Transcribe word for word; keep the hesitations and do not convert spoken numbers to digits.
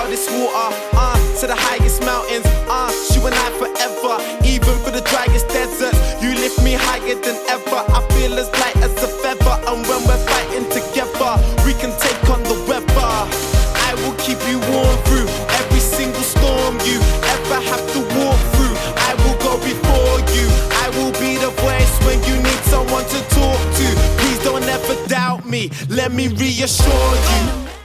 loudest water, uh, to the highest mountains, uh, you and I forever, even for the driest deserts. You lift me higher than ever, I feel as light as a feather. And when we're fighting together, we can take on the weather. I will keep you warm through every single storm you ever have to walk through. I will go before you, I will be the voice when you need someone to talk to. Please don't ever doubt me, let me reassure you.